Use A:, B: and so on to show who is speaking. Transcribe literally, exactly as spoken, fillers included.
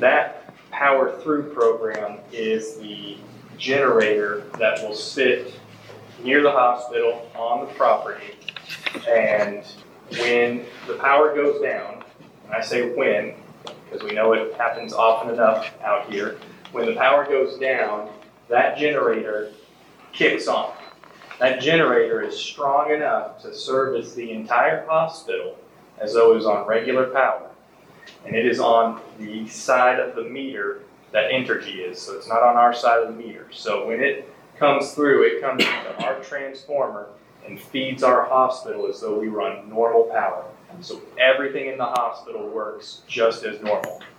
A: that power through program is the generator that will sit near the hospital on the property. And when the power goes down, and I say when, because we know it happens often enough out here, when the power goes down, that generator kicks on. That generator is strong enough to service the entire hospital as though it was on regular power. And it is on the side of the meter that Entergy is, so it's not on our side of the meter. So when it comes through, it comes into our transformer and feeds our hospital as though we run normal power. So everything in the hospital works just as normal.